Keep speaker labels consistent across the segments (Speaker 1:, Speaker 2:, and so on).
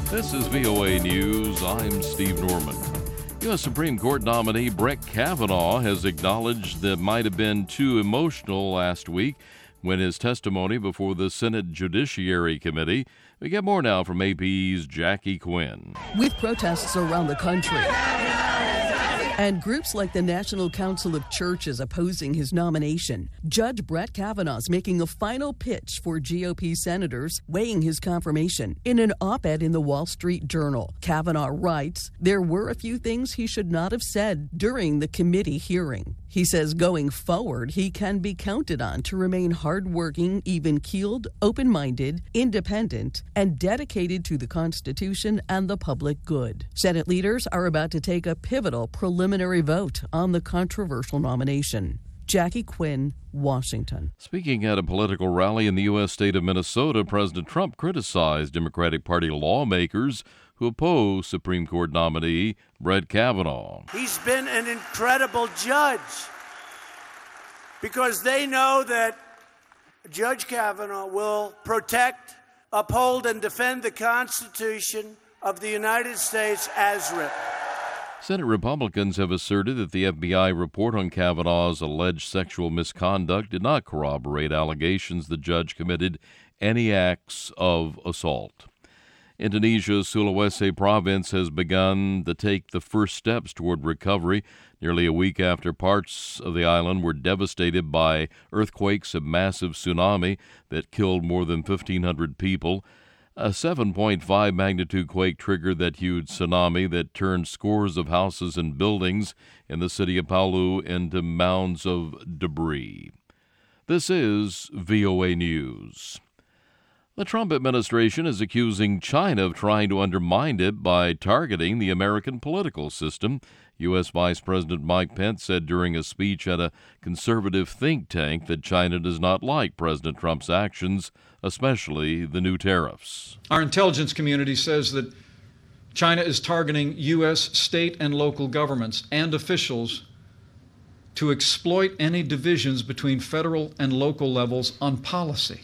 Speaker 1: This is VOA News. I'm Steve Norman. U.S. Supreme Court nominee Brett Kavanaugh has acknowledged that might have been too emotional last week when his testimony before the Senate Judiciary Committee. We get more now from AP's Jackie Quinn.
Speaker 2: With protests around the country and groups like the National Council of Churches opposing his nomination, Judge Brett Kavanaugh's making a final pitch for GOP senators weighing his confirmation. In an op-ed in the Wall Street Journal, Kavanaugh writes, "There were a few things he should not have said during the committee hearing." He says going forward, he can be counted on to remain hardworking, even-keeled, open-minded, independent, and dedicated to the Constitution and the public good. Senate leaders are about to take a pivotal preliminary vote on the controversial nomination. Jackie Quinn, Washington.
Speaker 1: Speaking at a political rally in the U.S. state of Minnesota, President Trump criticized Democratic Party lawmakers who oppose Supreme Court nominee Brett Kavanaugh.
Speaker 3: He's been an incredible judge because they know that Judge Kavanaugh will protect, uphold, and defend the Constitution of the United States as written.
Speaker 1: Senate Republicans have asserted that the FBI report on Kavanaugh's alleged sexual misconduct did not corroborate allegations the judge committed any acts of assault. Indonesia's Sulawesi province has begun to take the first steps toward recovery nearly a week after parts of the island were devastated by earthquakes and massive tsunami that killed more than 1,500 people. A 7.5 magnitude quake triggered that huge tsunami that turned scores of houses and buildings in the city of Palu into mounds of debris. This is VOA News. The Trump administration is accusing China of trying to undermine it by targeting the American political system. U.S. Vice President Mike Pence said during a speech at a conservative think tank that China does not like President Trump's actions, especially the new tariffs.
Speaker 4: Our intelligence community says that China is targeting U.S. state and local governments and officials to exploit any divisions between federal and local levels on policy.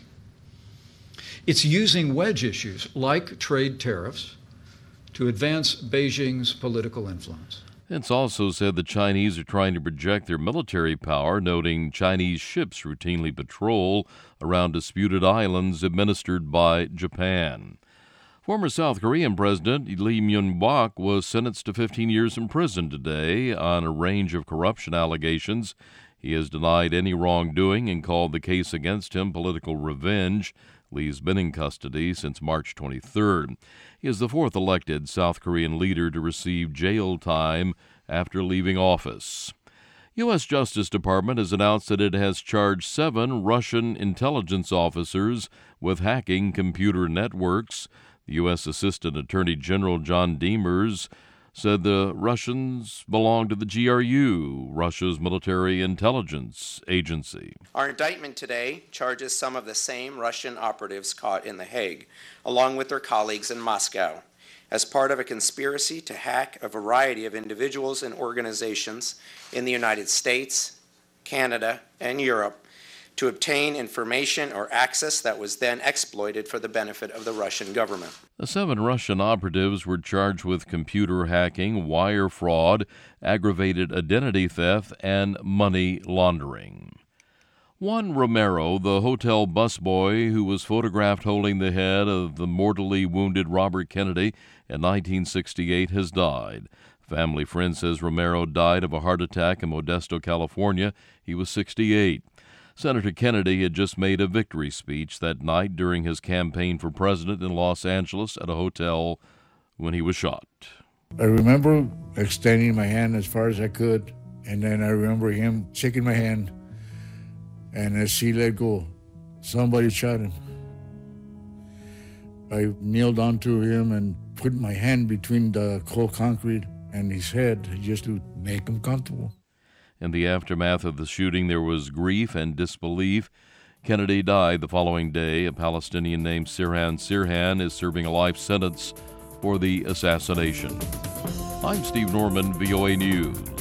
Speaker 4: It's using wedge issues like trade tariffs to advance Beijing's political influence.
Speaker 1: Pence also said the Chinese are trying to project their military power, noting Chinese ships routinely patrol around disputed islands administered by Japan. Former South Korean President Lee Myung-bak was sentenced to 15 years in prison today on a range of corruption allegations. He has denied any wrongdoing and called the case against him political revenge. Lee's been in custody since March 23rd. He is the fourth elected South Korean leader to receive jail time after leaving office. U.S. Justice Department has announced that it has charged 7 Russian intelligence officers with hacking computer networks. The U.S. Assistant Attorney General John Demers said the Russians belong to the GRU, Russia's military intelligence agency.
Speaker 5: Our indictment today charges some of the same Russian operatives caught in The Hague, along with their colleagues in Moscow, as part of a conspiracy to hack a variety of individuals and organizations in the United States, Canada, and Europe to obtain information or access that was then exploited for the benefit of the Russian government.
Speaker 1: The 7 Russian operatives were charged with computer hacking, wire fraud, aggravated identity theft, and money laundering. Juan Romero, the hotel busboy who was photographed holding the head of the mortally wounded Robert Kennedy in 1968, has died. Family friend says Romero died of a heart attack in Modesto, California. He was 68. Senator Kennedy had just made a victory speech that night during his campaign for president in Los Angeles at a hotel when he was shot.
Speaker 6: I remember extending my hand as far as I could, and then I remember him shaking my hand, and as he let go, somebody shot him. I kneeled onto him and put my hand between the cold concrete and his head just to make him comfortable.
Speaker 1: In the aftermath of the shooting, there was grief and disbelief. Kennedy died the following day. A Palestinian named Sirhan Sirhan is serving a life sentence for the assassination. I'm Steve Norman, VOA News.